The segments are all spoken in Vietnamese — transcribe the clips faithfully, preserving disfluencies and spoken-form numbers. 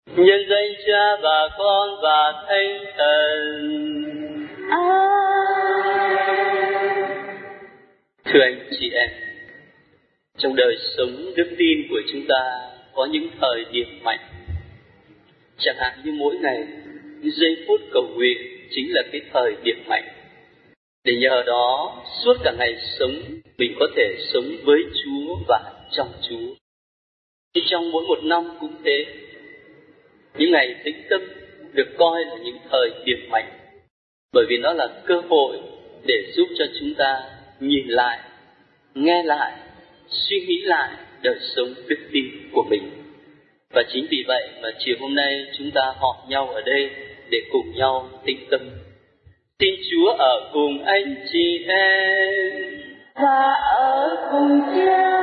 nhân danh Cha và Con và Thánh Thần. Thưa anh chị em, trong đời sống đức tin của chúng ta có những thời điểm mạnh. Chẳng hạn như mỗi ngày, giây phút cầu nguyện chính là cái thời điểm mạnh. Để nhờ đó, suốt cả ngày sống, mình có thể sống với Chúa và trong Chúa. Thì trong mỗi một năm cũng thế. Những ngày tĩnh tâm được coi là những thời điểm mạnh, bởi vì nó là cơ hội để giúp cho chúng ta nhìn lại, nghe lại, suy nghĩ lại đời sống đức tin của mình. Và chính vì vậy mà chiều hôm nay chúng ta họp nhau ở đây để cùng nhau tĩnh tâm. Xin Chúa ở cùng anh chị em và ở cùng Cha.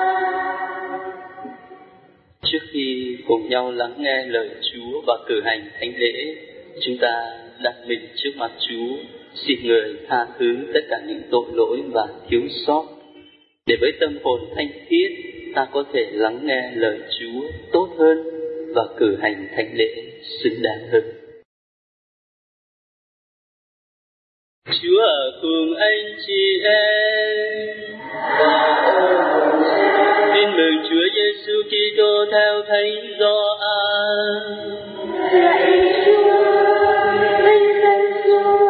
Trước khi cùng nhau lắng nghe lời Chúa và cử hành thánh lễ, chúng ta đặt mình trước mặt Chúa, xin Người tha thứ tất cả những tội lỗi và thiếu sót, để với tâm hồn thanh khiết ta có thể lắng nghe lời Chúa tốt hơn và cử hành thánh lễ xứng đáng hơn. Chúa ở cùng anh chị em. Tin mừng Chúa Giêsu Kitô theo Thánh Gioan. Lạy Chúa, vinh danh Chúa.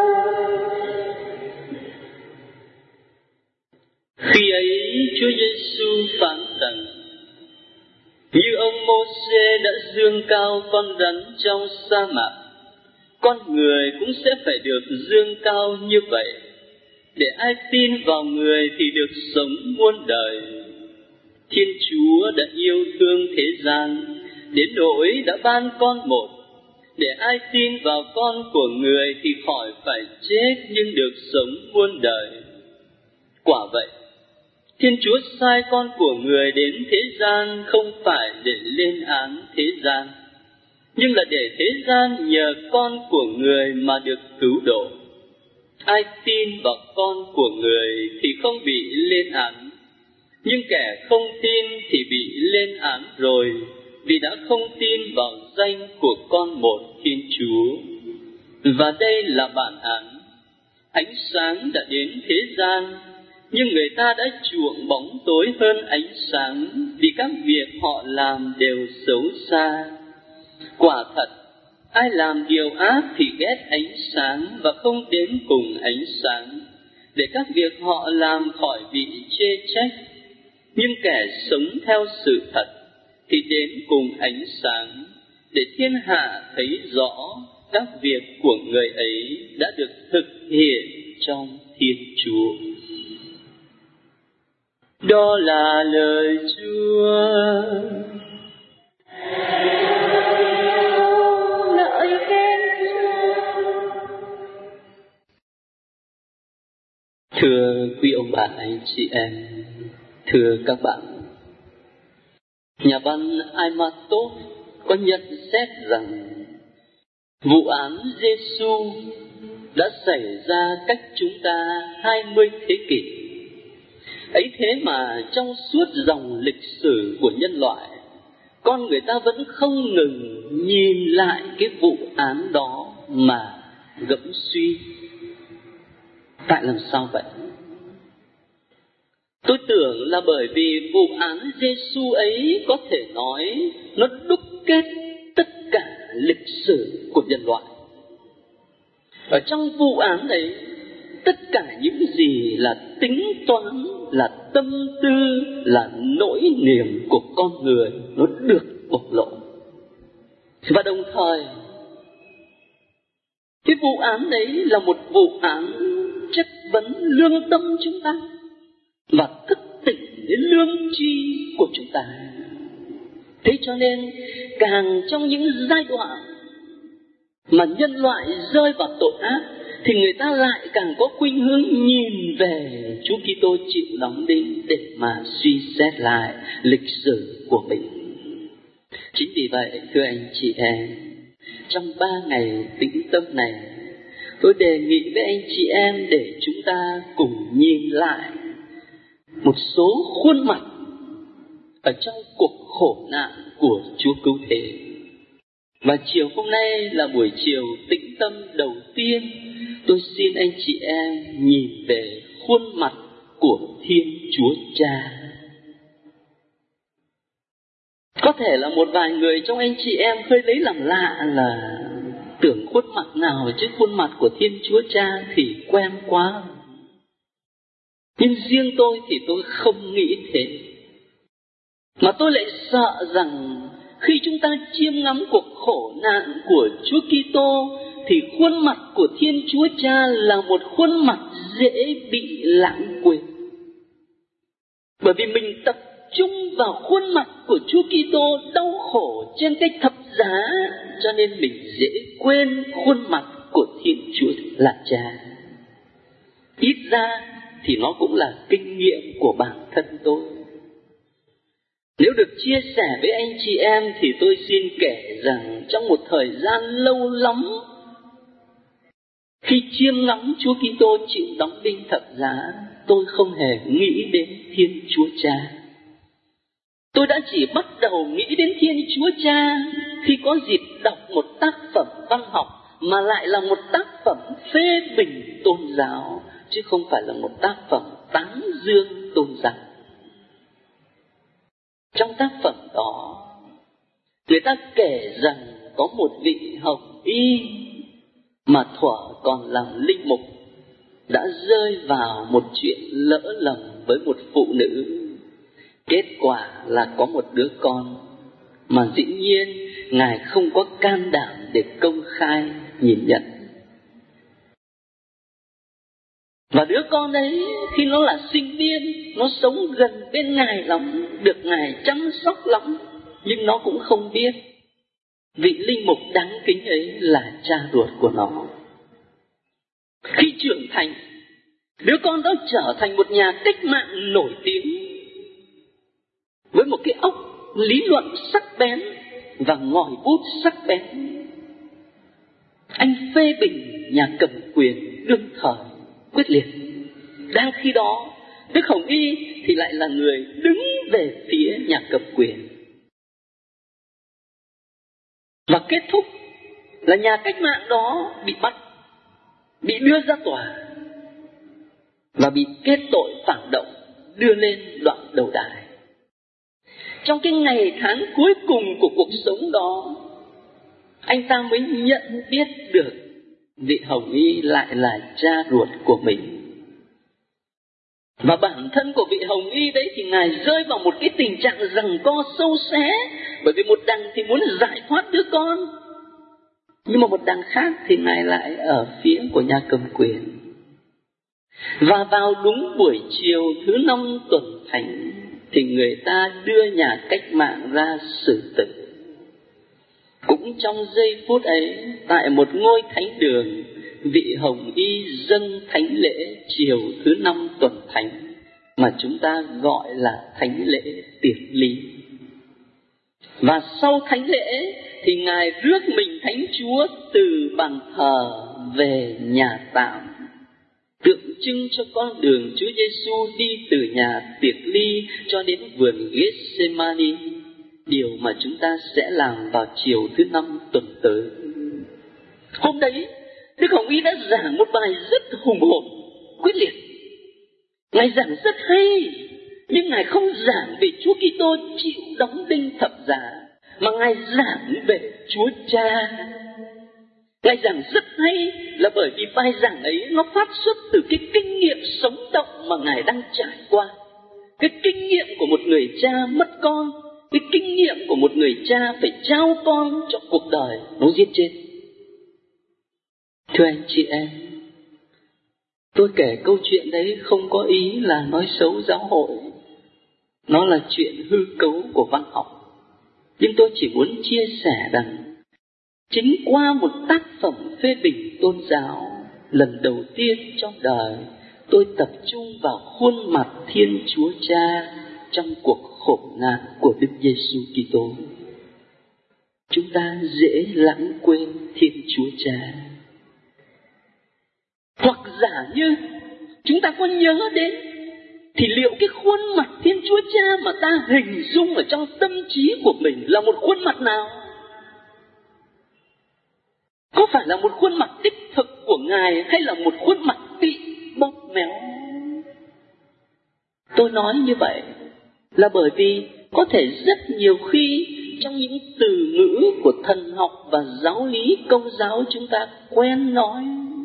Khi ấy Chúa Giêsu phán rằng: như ông Mô-sê đã dương cao con rắn trong sa mạc, con người cũng sẽ phải được dương cao như vậy, để ai tin vào Người thì được sống muôn đời. Thiên Chúa đã yêu thương thế gian, đến nỗi đã ban con một, để ai tin vào con của Người thì khỏi phải chết nhưng được sống muôn đời. Quả vậy, Thiên Chúa sai con của Người đến thế gian không phải để lên án thế gian, nhưng là để thế gian nhờ con của Người mà được cứu độ. Ai tin vào con của Người thì không bị lên án, nhưng kẻ không tin thì bị lên án rồi, vì đã không tin vào danh của con một Thiên Chúa. Và đây là bản án: ánh sáng đã đến thế gian, nhưng người ta đã chuộng bóng tối hơn ánh sáng, vì các việc họ làm đều xấu xa. Quả thật, ai làm điều ác thì ghét ánh sáng và không đến cùng ánh sáng, để các việc họ làm khỏi bị chê trách. Nhưng kẻ sống theo sự thật thì đến cùng ánh sáng, để thiên hạ thấy rõ các việc của người ấy đã được thực hiện trong Thiên Chúa. Đó là lời Chúa. Ngợi khen Chúa. Thưa quý ông bà anh chị em, thưa các bạn, nhà văn Aimatov có nhận xét rằng vụ án Giêsu đã xảy ra cách chúng ta hai mươi thế kỷ. Ấy thế mà trong suốt dòng lịch sử của nhân loại, con người ta vẫn không ngừng nhìn lại cái vụ án đó mà gẫm suy. Tại làm sao vậy? Tôi tưởng là bởi vì vụ án Giêsu ấy có thể nói nó đúc kết tất cả lịch sử của nhân loại. Ở trong vụ án ấy, tất cả những gì là tính toán, là tâm tư, là nỗi niềm của con người nó được bộc lộ. Và đồng thời, cái vụ án đấy là một vụ án chất vấn lương tâm chúng ta và thức tỉnh đến lương tri của chúng ta. Thế cho nên càng trong những giai đoạn mà nhân loại rơi vào tội ác, thì người ta lại càng có khuynh hướng nhìn về Chúa Kitô chịu đóng đinh để mà suy xét lại lịch sử của mình. Chính vì vậy, thưa anh chị em, trong ba ngày tĩnh tâm này, tôi đề nghị với anh chị em để chúng ta cùng nhìn lại một số khuôn mặt ở trong cuộc khổ nạn của Chúa Cứu Thế. Và chiều hôm nay là buổi chiều tĩnh tâm đầu tiên, tôi xin anh chị em nhìn về khuôn mặt của Thiên Chúa Cha. Có thể là một vài người trong anh chị em hơi lấy làm lạ là tưởng khuôn mặt nào chứ khuôn mặt của Thiên Chúa Cha thì quen quá. Nhưng riêng tôi thì tôi không nghĩ thế. Mà tôi lại sợ rằng khi chúng ta chiêm ngắm cuộc khổ nạn của Chúa Kitô thì khuôn mặt của Thiên Chúa Cha là một khuôn mặt dễ bị lãng quên. Bởi vì mình tập trung vào khuôn mặt của Chúa Kitô đau khổ trên cái thập giá, cho nên mình dễ quên khuôn mặt của Thiên Chúa là Cha. Ít ra thì nó cũng là kinh nghiệm của bản thân tôi. Nếu được chia sẻ với anh chị em thì tôi xin kể rằng trong một thời gian lâu lắm, khi chiêm ngắm Chúa Kitô chịu đóng đinh thập giá, tôi không hề nghĩ đến Thiên Chúa Cha. Tôi đã chỉ bắt đầu nghĩ đến Thiên Chúa Cha khi có dịp đọc một tác phẩm văn học mà lại là một tác phẩm phê bình tôn giáo, chứ không phải là một tác phẩm tán dương tôn giáo. Trong tác phẩm đó, người ta kể rằng có một vị hồng y mà thuở còn làm linh mục đã rơi vào một chuyện lỡ lầm với một phụ nữ. Kết quả là có một đứa con mà dĩ nhiên Ngài không có can đảm để công khai nhìn nhận. Và đứa con đấy khi nó là sinh viên, nó sống gần bên Ngài lắm, được Ngài chăm sóc lắm, nhưng nó cũng không biết vị linh mục đáng kính ấy là cha ruột của nó. Khi trưởng thành, đứa con đó trở thành một nhà cách mạng nổi tiếng với một cái óc lý luận sắc bén và ngòi bút sắc bén. Anh phê bình nhà cầm quyền đương thời quyết liệt. Đang khi đó, Đức Hồng Y thì lại là người đứng về phía nhà cầm quyền. Và kết thúc là nhà cách mạng đó bị bắt, bị đưa ra tòa và bị kết tội phản động, đưa lên đoạn đầu đài. Trong cái ngày tháng cuối cùng của cuộc sống đó, anh ta mới nhận biết được vị Hồng Y lại là cha ruột của mình. Và bản thân của vị Hồng Y đấy thì Ngài rơi vào một cái tình trạng giằng co sâu xé. Bởi vì một đằng thì muốn giải thoát đứa con, nhưng mà một đằng khác thì Ngài lại ở phía của nhà cầm quyền. Và vào đúng buổi chiều thứ năm tuần thánh thì người ta đưa nhà cách mạng ra xử tử. Cũng trong giây phút ấy, tại một ngôi thánh đường, vị Hồng Y dâng thánh lễ chiều thứ năm tuần thánh mà chúng ta gọi là thánh lễ tiệt lý. Và sau thánh lễ thì Ngài rước mình Thánh Chúa từ bàn thờ về nhà tạm, tượng trưng cho con đường Chúa Giêsu đi từ nhà tiệc ly cho đến vườn Gethsemane, điều mà chúng ta sẽ làm vào chiều thứ năm tuần tới. Hôm đấy, Đức Hồng Y đã giảng một bài rất hùng hồn, quyết liệt. Ngài giảng rất hay, nhưng Ngài không giảng về Chúa Kitô chịu đóng đinh thập giá, mà Ngài giảng về Chúa Cha. Ngài giảng rất hay là bởi vì bài giảng ấy nó phát xuất từ cái kinh nghiệm sống động mà Ngài đang trải qua. Cái kinh nghiệm của một người cha mất con, cái kinh nghiệm của một người cha phải trao con cho cuộc đời nó giết chết. Thưa anh chị em, tôi kể câu chuyện đấy không có ý là nói xấu giáo hội. Nó là chuyện hư cấu của văn học. Nhưng tôi chỉ muốn chia sẻ rằng chính qua một tác phẩm phê bình tôn giáo, lần đầu tiên trong đời tôi tập trung vào khuôn mặt Thiên Chúa Cha trong cuộc khổ nạn của Đức Giêsu Kitô. Chúng ta dễ lãng quên Thiên Chúa Cha. Hoặc giả như chúng ta có nhớ đến, thì liệu cái khuôn mặt Thiên Chúa Cha mà ta hình dung ở trong tâm trí của mình là một khuôn mặt nào? phải là một khuôn mặt đích thực của Ngài hay là một khuôn mặt bị bóp méo. Tôi nói như vậy là bởi vì có thể rất nhiều khi trong những từ ngữ của thần học và giáo lý Công giáo chúng ta quen nói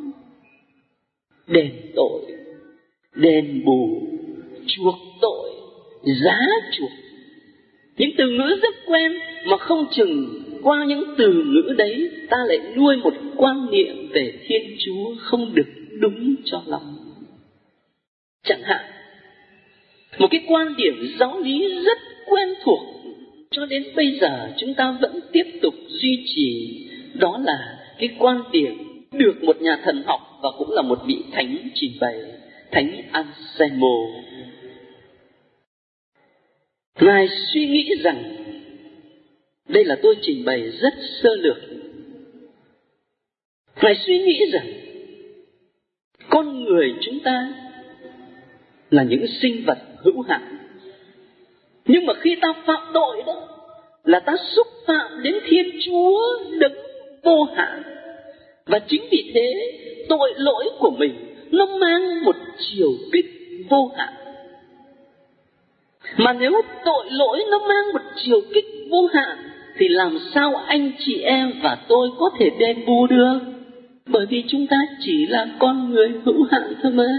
đền tội, đền bù, chuộc tội, giá chuộc. Những từ ngữ rất quen mà không chừng qua những từ ngữ đấy ta lại nuôi một quan niệm về Thiên Chúa không được đúng cho lắm. Chẳng hạn, một cái quan điểm giáo lý rất quen thuộc cho đến bây giờ chúng ta vẫn tiếp tục duy trì, đó là cái quan điểm được một nhà thần học và cũng là một vị thánh trình bày, Thánh Anselmo. Ngài suy nghĩ rằng, đây là tôi trình bày rất sơ lược, Ngài suy nghĩ rằng con người chúng ta là những sinh vật hữu hạn, nhưng mà khi ta phạm tội đó là ta xúc phạm đến Thiên Chúa đấng vô hạn. Và chính vì thế tội lỗi của mình nó mang một chiều kích vô hạn. Mà nếu tội lỗi nó mang một chiều kích vô hạn thì làm sao anh chị em và tôi có thể đền bù được? Bởi vì chúng ta chỉ là con người hữu hạn thôi mà.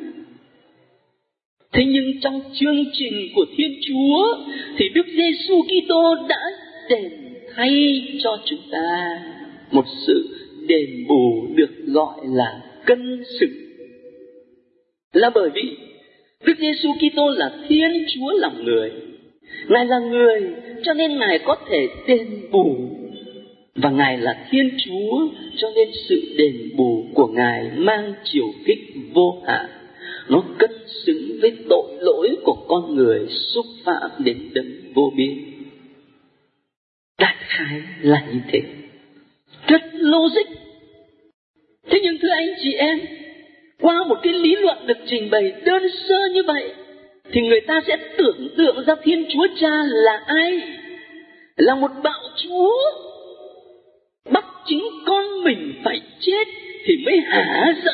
Thế nhưng trong chương trình của Thiên Chúa thì Đức Giêsu Kitô đã đền thay cho chúng ta một sự đền bù được gọi là cân xứng. Là bởi vì Đức Giêsu Kitô là Thiên Chúa làm người, Ngài là người cho nên Ngài có thể đền bù, và Ngài là Thiên Chúa cho nên sự đền bù của Ngài mang chiều kích vô hạn. Nó cân xứng với tội lỗi của con người xúc phạm đến đấng vô biên. Đại khái là như thế, rất logic. Thế nhưng thưa anh chị em, qua một cái lý luận được trình bày đơn sơ như vậy thì người ta sẽ tưởng tượng ra Thiên Chúa Cha là ai? Là một bạo chúa bắt chính con mình phải chết thì mới hả giận.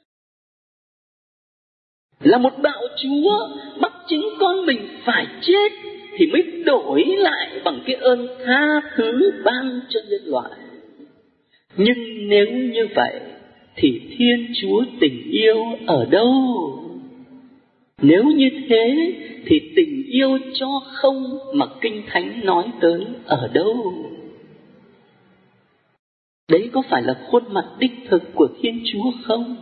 Là một bạo chúa bắt chính con mình phải chết thì mới đổi lại bằng cái ơn tha thứ ban cho nhân loại. Nhưng nếu như vậy thì Thiên Chúa tình yêu ở đâu? Nếu như thế thì tình yêu cho không mà Kinh Thánh nói tới ở đâu? Đấy có phải là khuôn mặt đích thực của Thiên Chúa không?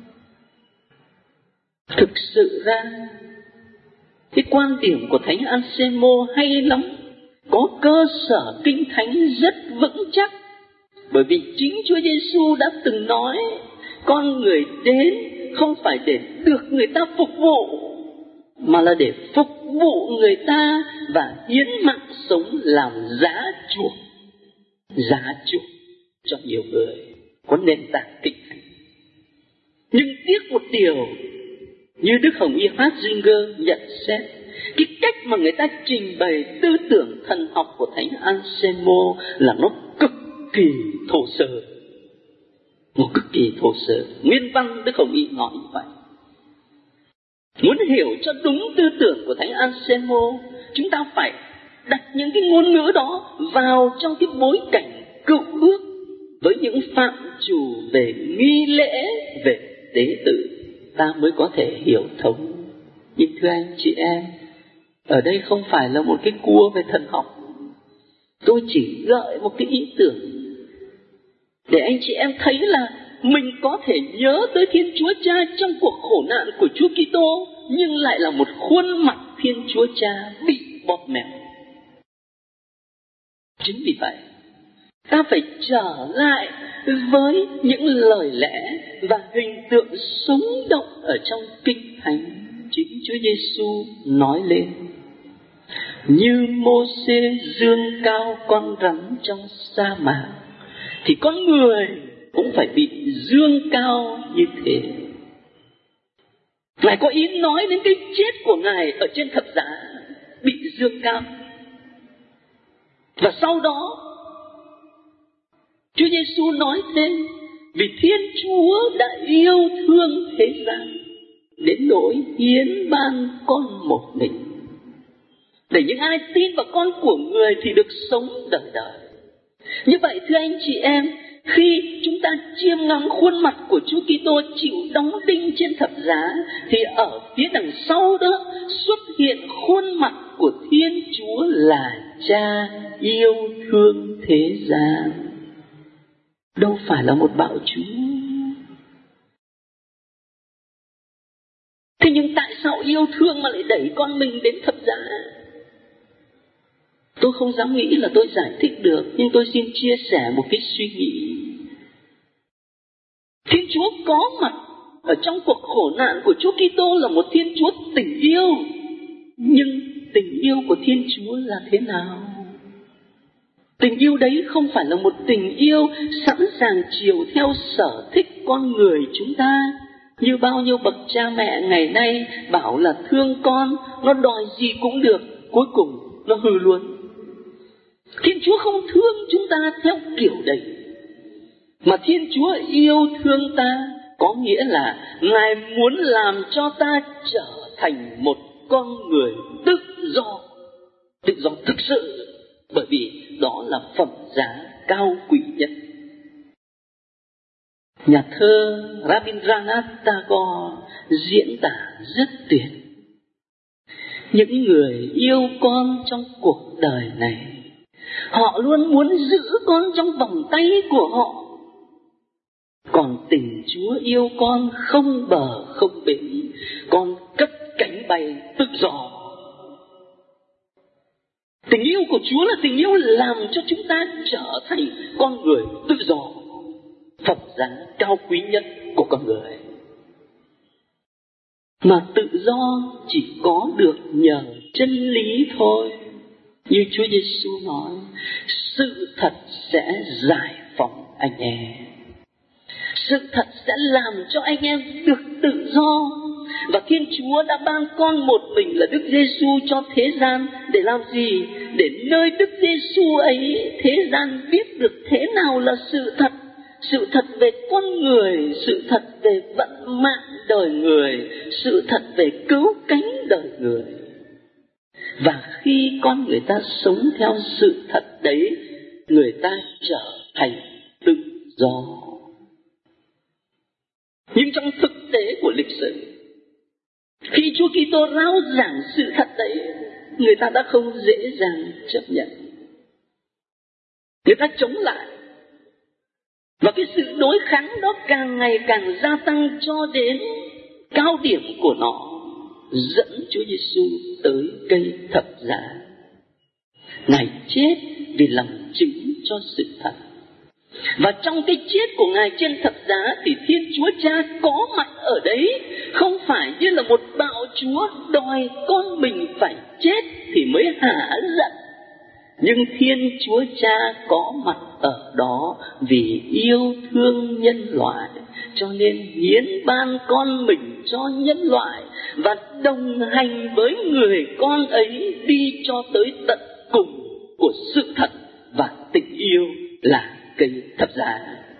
Thực sự ra cái quan điểm của Thánh Anselmo hay lắm, có cơ sở Kinh Thánh rất vững chắc. Bởi vì chính Chúa Giêsu đã từng nói, con người đến không phải để được người ta phục vụ, mà là để phục vụ người ta và hiến mạng sống làm giá chuộc. Giá chuộc cho nhiều người có nền tảng Kinh Thánh. Nhưng tiếc một điều, như Đức Hồng Y Ratzinger nhận xét, cái cách mà người ta trình bày tư tưởng thần học của Thánh Anselmo là nó cực kỳ thô sơ. Một cực kỳ thô sơ. Nguyên văn Đức Hồng Y nói như vậy. Muốn hiểu cho đúng tư tưởng của Thánh Anselmo, chúng ta phải đặt những cái ngôn ngữ đó vào trong cái bối cảnh cựu ước với những phạm trù về nghi lễ, về tế tự, ta mới có thể hiểu thấu. Nhưng thưa anh chị em, ở đây không phải là một cái cua về thần học. Tôi chỉ gợi một cái ý tưởng để anh chị em thấy là mình có thể nhớ tới Thiên Chúa Cha trong cuộc khổ nạn của Chúa Kitô, nhưng lại là một khuôn mặt Thiên Chúa Cha bị bóp méo. Chính vì vậy, ta phải trở lại với những lời lẽ và hình tượng sống động ở trong Kinh Thánh. Chính Chúa Giêsu nói lên: như Mô-sê dương cao con rắn trong sa mạc, thì con người cũng phải bị dương cao như thế. Ngài có ý nói đến cái chết của Ngài ở trên thập giá, bị dương cao. Và sau đó Chúa Giêsu nói thêm, vì Thiên Chúa đã yêu thương thế gian đến nỗi hiến ban con một mình, để những ai tin vào con của Người thì được sống đời đời. Như vậy thưa anh chị em, khi chúng ta chiêm ngắm khuôn mặt của Chúa Kitô chịu đóng đinh trên thập giá, thì ở phía đằng sau đó xuất hiện khuôn mặt của Thiên Chúa là Cha yêu thương thế gian, đâu phải là một bạo chúa. Thế nhưng tại sao yêu thương mà lại đẩy con mình đến thập giá? Tôi không dám nghĩ là tôi giải thích được, nhưng tôi xin chia sẻ một cái suy nghĩ. Thiên Chúa có mặt ở trong cuộc khổ nạn của Chúa Kitô là một Thiên Chúa tình yêu. Nhưng tình yêu của Thiên Chúa là thế nào? Tình yêu đấy không phải là một tình yêu sẵn sàng chiều theo sở thích con người chúng ta, như bao nhiêu bậc cha mẹ ngày nay bảo là thương con, nó đòi gì cũng được, cuối cùng nó hư luôn. Thiên Chúa không thương chúng ta theo kiểu đấy, mà Thiên Chúa yêu thương ta có nghĩa là Ngài muốn làm cho ta trở thành một con người tự do, tự do thực sự, bởi vì đó là phẩm giá cao quý nhất. Nhà thơ Rabindranath Tagore diễn tả rất tuyệt. Những người yêu con trong cuộc đời này, họ luôn muốn giữ con trong vòng tay của họ. Còn tình Chúa yêu con không bờ không bến, con cất cánh bay tự do. Tình yêu của Chúa là tình yêu làm cho chúng ta trở thành con người tự do, phẩm giá cao quý nhất của con người. Mà tự do chỉ có được nhờ chân lý thôi. Như Chúa Giêsu nói, sự thật sẽ giải phóng anh em. Sự thật sẽ làm cho anh em được tự do. Và Thiên Chúa đã ban con một mình là Đức Giêsu cho thế gian để làm gì? Để nơi Đức Giêsu ấy thế gian biết được thế nào là sự thật. Sự thật về con người, sự thật về vận mạng đời người, sự thật về cứu cánh đời người. Và khi con người ta sống theo sự thật đấy, người ta trở thành tự do. Nhưng trong thực tế của lịch sử, khi Chúa Kitô rao giảng sự thật đấy, người ta đã không dễ dàng chấp nhận. Người ta chống lại. Và cái sự đối kháng đó càng ngày càng gia tăng cho đến cao điểm của nó dẫn Chúa Giêsu tới cây thập giá. Ngài chết vì làm chứng cho sự thật. Và trong cái chết của Ngài trên thập giá thì Thiên Chúa Cha có mặt ở đấy, không phải như là một bạo chúa đòi con mình phải chết thì mới hả giận. Nhưng Thiên Chúa Cha có mặt ở đó vì yêu thương nhân loại, cho nên hiến ban con mình cho nhân loại và đồng hành với người con ấy đi cho tới tận cùng của sự thật và tình yêu là cây thập giá.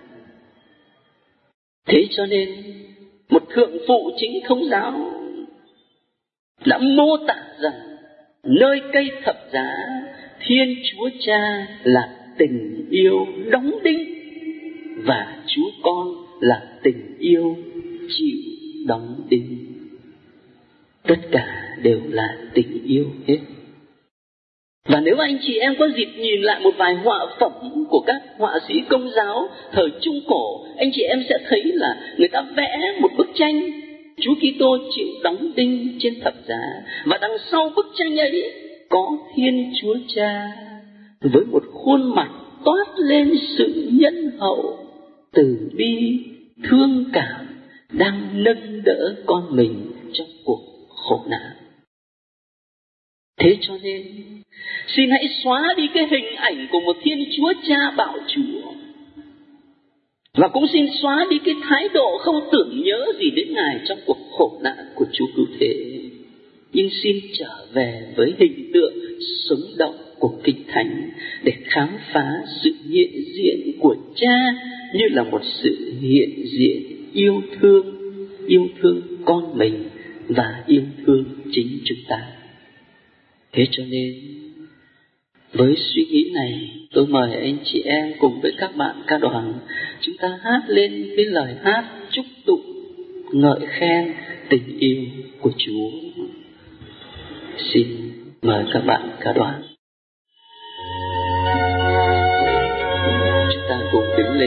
Thế cho nên một thượng phụ chính thống giáo đã mô tả rằng nơi cây thập giá, Thiên Chúa Cha là tình yêu đóng đinh và Chúa Con là tình yêu chịu đóng đinh. Tất cả đều là tình yêu hết. Và nếu anh chị em có dịp nhìn lại một vài họa phẩm của các họa sĩ Công giáo thời Trung Cổ, anh chị em sẽ thấy là người ta vẽ một bức tranh Chúa Kitô chịu đóng đinh trên thập giá, và đằng sau bức tranh ấy có Thiên Chúa Cha với một khuôn mặt toát lên sự nhân hậu, từ bi, thương cảm, đang nâng đỡ con mình trong cuộc khổ nạn. Thế cho nên xin hãy xóa đi cái hình ảnh của một Thiên Chúa Cha bạo chúa, và cũng xin xóa đi cái thái độ không tưởng nhớ gì đến Ngài trong cuộc khổ nạn của Chúa Cứu Thế. Nhưng xin trở về với hình tượng sống động của Kinh Thánh để khám phá sự hiện diện của Cha như là một sự hiện diện yêu thương, yêu thương con mình và yêu thương chính chúng ta. Thế cho nên với suy nghĩ này, tôi mời anh chị em cùng với các bạn ca đoàn chúng ta hát lên cái lời hát chúc tụng ngợi khen tình yêu của Chúa. Xin mời các bạn ca đoàn. Chúng ta cùng đứng lên.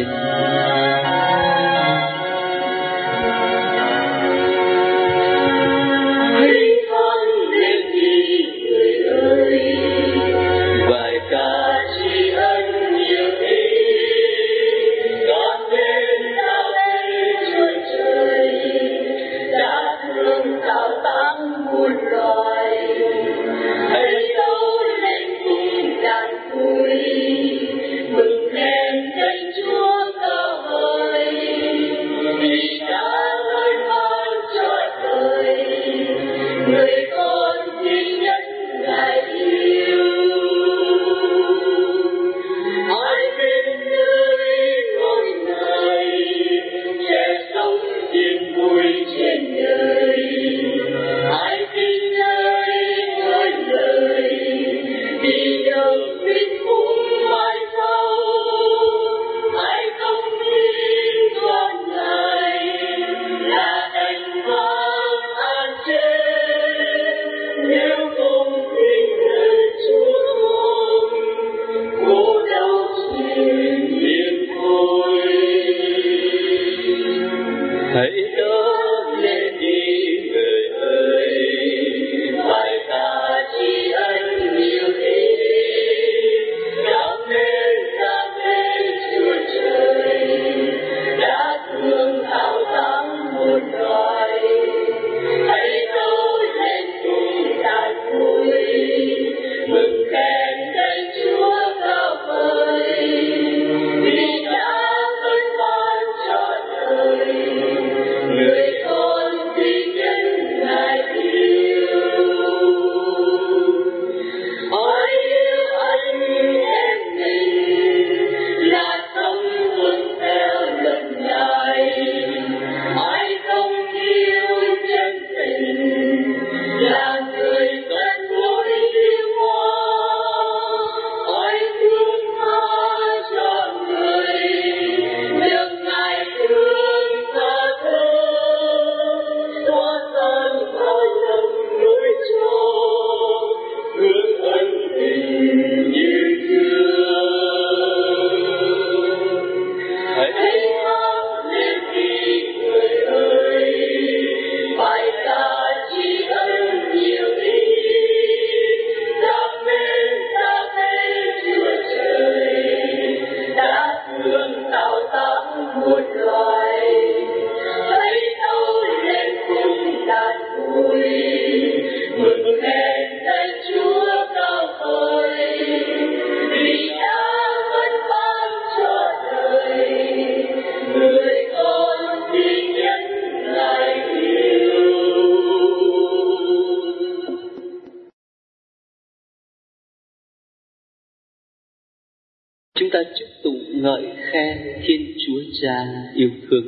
Chúng ta chúc tụng ngợi khen Thiên Chúa Cha yêu thương.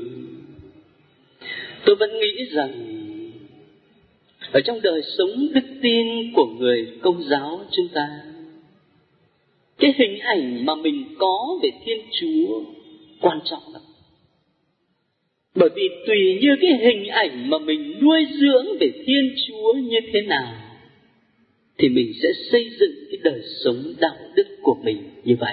Tôi vẫn nghĩ rằng ở trong đời sống đức tin của người Công giáo chúng ta, cái hình ảnh mà mình có về Thiên Chúa quan trọng lắm. Bởi vì tùy như cái hình ảnh mà mình nuôi dưỡng về Thiên Chúa như thế nào, thì mình sẽ xây dựng cái đời sống đạo đức của mình như vậy.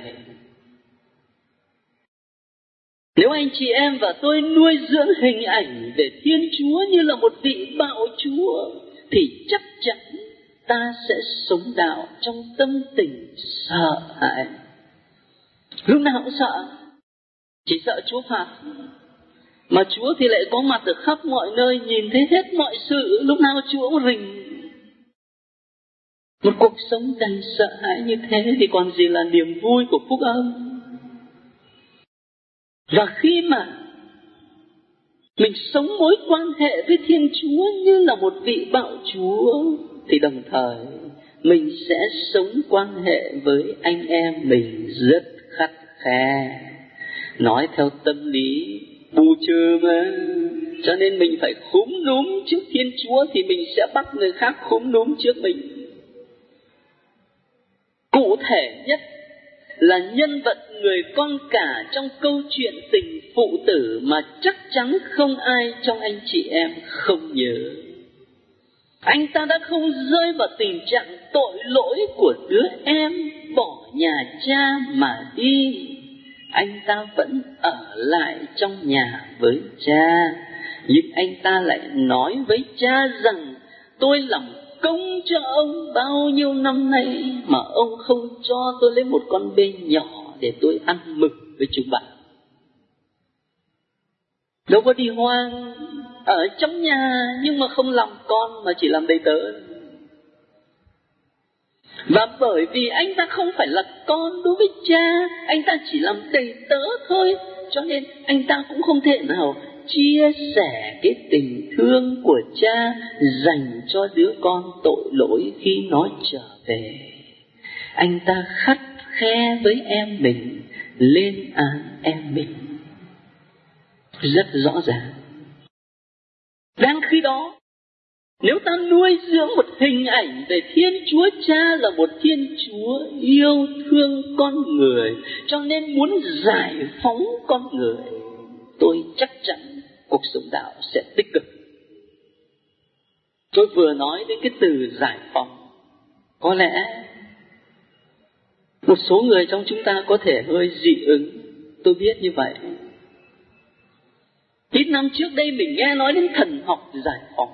Nếu anh chị em và tôi nuôi dưỡng hình ảnh về Thiên Chúa như là một vị bạo chúa, thì chắc chắn ta sẽ sống đạo trong tâm tình sợ hãi. Lúc nào cũng sợ, chỉ sợ Chúa phạt. Mà Chúa thì lại có mặt ở khắp mọi nơi, nhìn thấy hết mọi sự, lúc nào Chúa cũng rình. Một cuộc sống đầy sợ hãi như thế thì còn gì là niềm vui của phúc âm. Và khi mà mình sống mối quan hệ với Thiên Chúa như là một vị bạo chúa, thì đồng thời mình sẽ sống quan hệ với anh em mình rất khắt khe. Nói theo tâm lý bù trừ mà, cho nên mình phải khúm núm trước Thiên Chúa thì mình sẽ bắt người khác khúm núm trước mình. Cụ thể nhất là nhân vật người con cả trong câu chuyện tình phụ tử mà chắc chắn không ai trong anh chị em không nhớ. Anh ta đã không rơi vào tình trạng tội lỗi của đứa em bỏ nhà cha mà đi. Anh ta vẫn ở lại trong nhà với cha, nhưng anh ta lại nói với cha rằng tôi làm công cho ông bao nhiêu năm nay mà ông không cho tôi lấy một con bê nhỏ để tôi ăn mừng với chúng bạn. Đâu có đi hoang, ở trong nhà nhưng mà không làm con mà chỉ làm đầy tớ. Và bởi vì anh ta không phải là con đối với cha, anh ta chỉ làm đầy tớ thôi, cho nên anh ta cũng không thể nào chia sẻ cái tình thương của cha dành cho đứa con tội lỗi khi nó trở về. Anh ta khắt khe với em mình, lên án em mình rất rõ ràng. Đang khi đó, nếu ta nuôi dưỡng một hình ảnh về Thiên Chúa Cha là một Thiên Chúa yêu thương con người, cho nên muốn giải phóng con người, tôi chắc chắn cuộc sống đạo sẽ tích cực. Tôi vừa nói đến cái từ giải phóng. Có lẽ một số người trong chúng ta có thể hơi dị ứng, tôi biết như vậy. Ít năm trước đây mình nghe nói đến thần học giải phóng,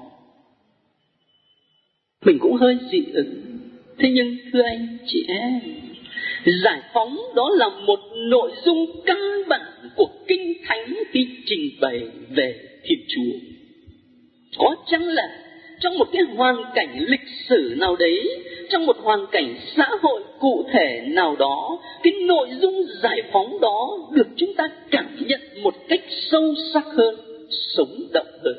mình cũng hơi dị ứng. Thế nhưng thưa anh chị em, giải phóng đó là một nội dung căn bản của Kinh Thánh khi trình bày về Thiên Chúa. Có chăng là trong một cái hoàn cảnh lịch sử nào đấy, trong một hoàn cảnh xã hội cụ thể nào đó, cái nội dung giải phóng đó được chúng ta cảm nhận một cách sâu sắc hơn, sống động hơn.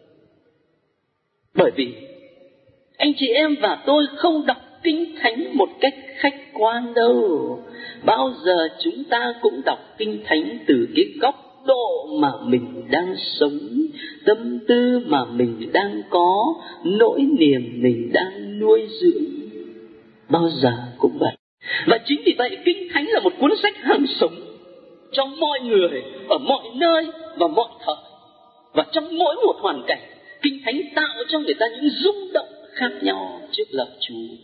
Bởi vì anh chị em và tôi không đọc Kinh Thánh một cách khách quan đâu. Bao giờ chúng ta cũng đọc Kinh Thánh từ cái góc độ mà mình đang sống, tâm tư mà mình đang có, nỗi niềm mình đang nuôi dưỡng. Bao giờ cũng vậy. Và chính vì vậy Kinh Thánh là một cuốn sách hàng sống cho mọi người, ở mọi nơi và mọi thời. Và trong mỗi một hoàn cảnh, Kinh Thánh tạo cho người ta những rung động khác nhau trước lời Chúa.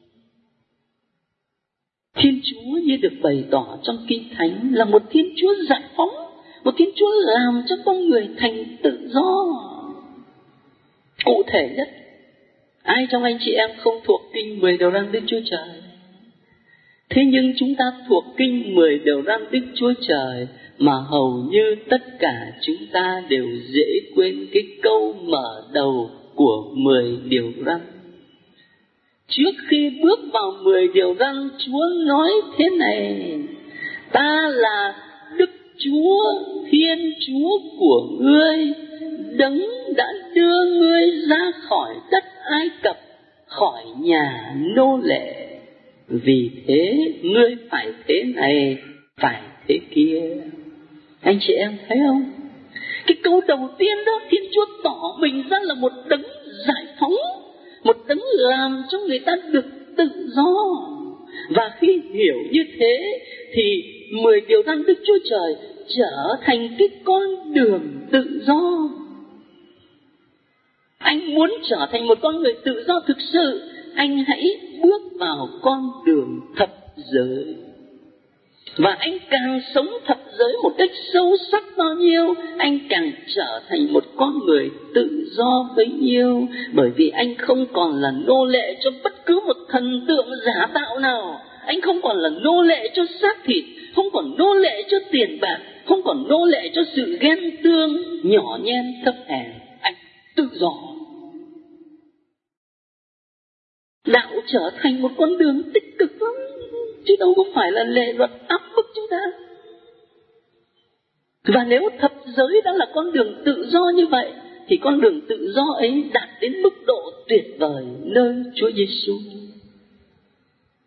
Thiên Chúa như được bày tỏ trong Kinh Thánh là một Thiên Chúa giải phóng, một Thiên Chúa làm cho con người thành tự do. Cụ thể nhất, ai trong anh chị em không thuộc Kinh mười điều răn Đức Chúa Trời? Thế nhưng chúng ta thuộc Kinh mười điều răn Đức Chúa Trời mà hầu như tất cả chúng ta đều dễ quên cái câu mở đầu của mười điều răn. Trước khi bước vào mười điều răn, Chúa nói thế này: ta là Đức Chúa, Thiên Chúa của ngươi, đấng đã đưa ngươi ra khỏi đất Ai Cập, khỏi nhà nô lệ. Vì thế ngươi phải thế này, phải thế kia. Anh chị em thấy không? Cái câu đầu tiên đó, Thiên Chúa tỏ mình ra là một đấng giải phóng, một đấng làm cho người ta được tự do. Và khi hiểu như thế thì mười điều răn Đức Chúa Trời trở thành cái con đường tự do. Anh muốn trở thành một con người tự do thực sự, anh hãy bước vào con đường thập giới. Và anh càng sống thập giới một cách sâu sắc bao nhiêu, anh càng trở thành một con người tự do bấy nhiêu. Bởi vì anh không còn là nô lệ cho bất cứ một thần tượng giả tạo nào. Anh không còn là nô lệ cho xác thịt, không còn nô lệ cho tiền bạc, không còn nô lệ cho sự ghen tương nhỏ nhen thấp hèn. Anh tự do. Đạo trở thành một con đường tích cực lắm, chứ đâu có phải là lệ luật áp bức chúng ta. Và nếu thập giới đã là con đường tự do như vậy, thì con đường tự do ấy đạt đến mức độ tuyệt vời nơi Chúa Giêsu.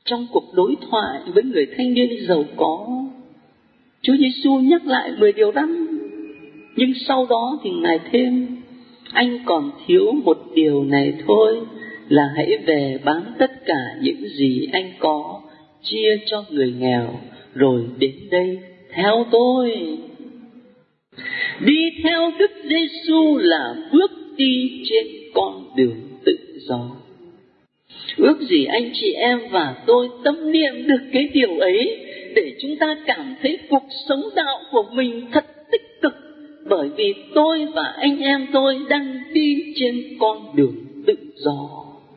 Trong cuộc đối thoại với người thanh niên giàu có, Chúa Giêsu nhắc lại mười điều răn. Nhưng sau đó thì Ngài thêm: anh còn thiếu một điều này thôi, là hãy về bán tất cả những gì anh có, chia cho người nghèo, rồi đến đây theo tôi. Đi theo Đức Giêsu là bước đi trên con đường tự do. Ước gì anh chị em và tôi tâm niệm được cái điều ấy, để chúng ta cảm thấy cuộc sống đạo của mình thật tích cực, bởi vì tôi và anh em tôi đang đi trên con đường tự do.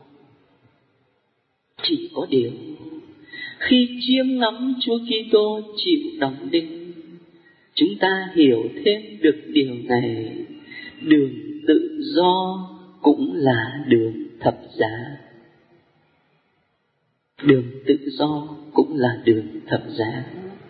Chỉ có điều, khi chiêm ngắm Chúa Kitô chịu đóng đinh, chúng ta hiểu thêm được điều này: đường tự do cũng là đường thập giá. Đường tự do cũng là đường thập giá.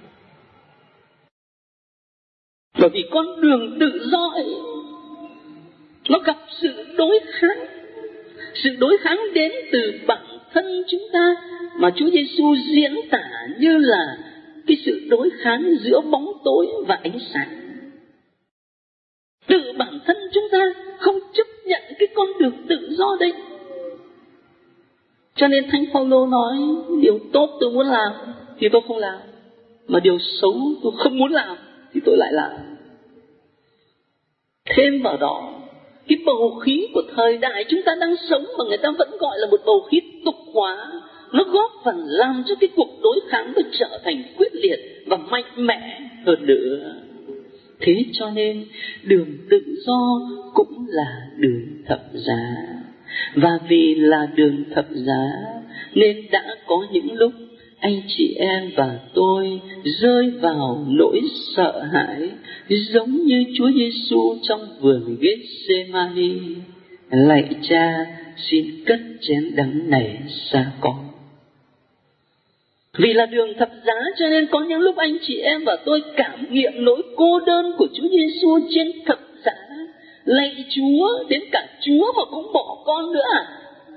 Bởi vì con đường tự do ấy, nó gặp sự đối kháng. Sự đối kháng đến từ bản thân chúng ta, mà Chúa Giêsu diễn tả như là cái sự đối kháng giữa bóng tối và ánh sáng. Từ bản thân chúng ta không chấp nhận cái con đường tự do đấy. Cho nên Thánh Phaolô nói: điều tốt tôi muốn làm thì tôi không làm, mà điều xấu tôi không muốn làm thì tôi lại làm. Thêm vào đó, cái bầu khí của thời đại chúng ta đang sống mà người ta vẫn gọi là một bầu khí tục hóa, nó góp phần làm cho cái cuộc đối kháng nó trở thành quyết liệt và mạnh mẽ hơn nữa. Thế cho nên đường tự do cũng là đường thập giá. Và vì là đường thập giá nên đã có những lúc anh chị em và tôi rơi vào nỗi sợ hãi, giống như Chúa Giêsu trong vườn Gethsemane: lạy Cha, xin cất chén đắng này xa con. Vì là đường thập giá cho nên có những lúc anh chị em và tôi cảm nghiệm nỗi cô đơn của Chúa Giêsu trên thập giá. Lạy Chúa, đến cả Chúa mà cũng bỏ con nữa à?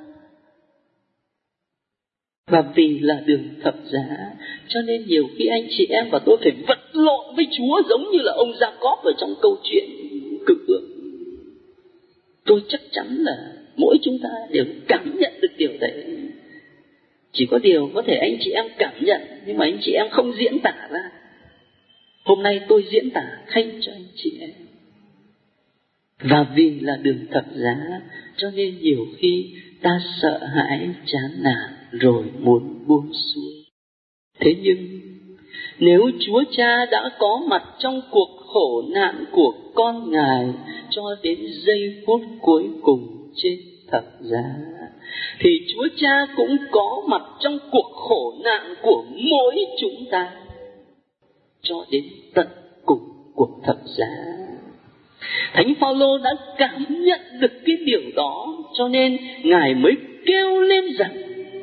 Và vì là đường thập giá cho nên nhiều khi anh chị em và tôi phải vật lộn với Chúa, giống như là ông Gia-cóp ở trong câu chuyện cựu ước. Tôi chắc chắn là mỗi chúng ta đều cảm nhận được điều đấy. Chỉ có điều có thể anh chị em cảm nhận, nhưng mà anh chị em không diễn tả ra. Hôm nay tôi diễn tả thay cho anh chị em. Và vì là đường thập giá cho nên nhiều khi ta sợ hãi, chán nản rồi muốn buông xuôi. Thế nhưng nếu Chúa Cha đã có mặt trong cuộc khổ nạn của con Ngài cho đến giây phút cuối cùng trên thập giá, thì Chúa Cha cũng có mặt trong cuộc khổ nạn của mỗi chúng ta cho đến tận cùng cuộc thập giá. Thánh Phaolô đã cảm nhận được cái điều đó, cho nên Ngài mới kêu lên rằng: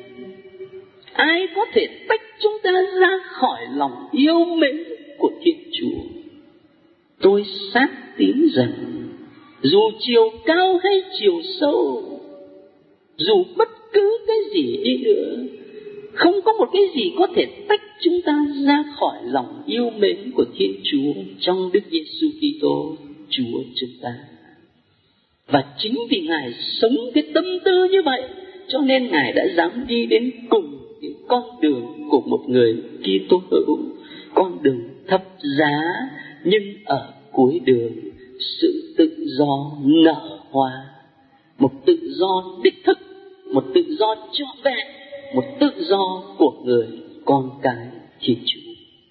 ai có thể tách chúng ta ra khỏi lòng yêu mến của Thiên Chúa? Tôi xác tín rằng dù chiều cao hay chiều sâu, dù bất cứ cái gì đi nữa, không có một cái gì có thể tách chúng ta ra khỏi lòng yêu mến của Thiên Chúa trong Đức Giêsu Kitô Chúa chúng ta. Và chính vì Ngài sống cái tâm tư như vậy, cho nên Ngài đã dám đi đến cùng cái con đường của một người Kitô hữu, con đường thập giá, nhưng ở cuối đường sự tự do nở hoa, một tự do đích thực, một tự do trọn vẹn, một tự do của người con cái Thiên Chúa.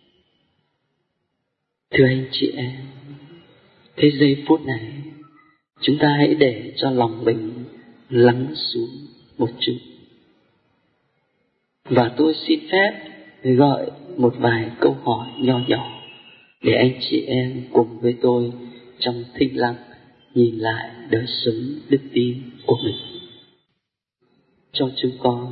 Thưa anh chị em, thế giây phút này chúng ta hãy để cho lòng mình lắng xuống một chút. Và tôi xin phép gọi một vài câu hỏi nho nhỏ để anh chị em cùng với tôi trong thinh lặng nhìn lại đời sống đức tin của mình. Cho chúng con,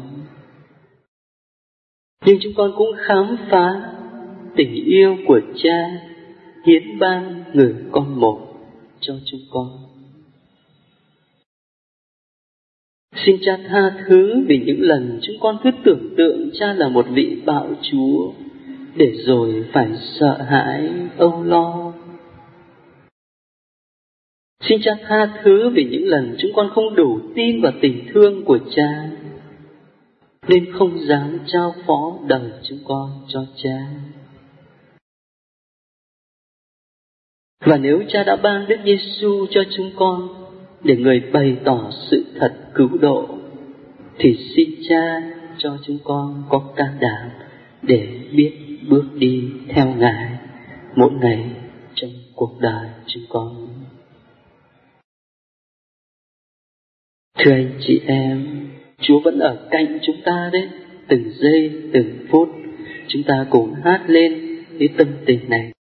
nhưng chúng con cũng khám phá tình yêu của Cha hiến ban người con một cho chúng con. Xin Cha tha thứ vì những lần chúng con cứ tưởng tượng Cha là một vị bạo chúa, để rồi phải sợ hãi, âu lo. Xin Cha tha thứ vì những lần chúng con không đủ tin vào tình thương của Cha, nên không dám trao phó đời chúng con cho Cha. Và nếu Cha đã ban Đức Giêsu cho chúng con để Người bày tỏ sự thật cứu độ, thì xin Cha cho chúng con có can đảm để biết bước đi theo Ngài mỗi ngày trong cuộc đời chúng con. Thưa anh chị em, Chúa vẫn ở cạnh chúng ta đấy. Từng giây, từng phút, chúng ta cùng hát lên cái tâm tình này.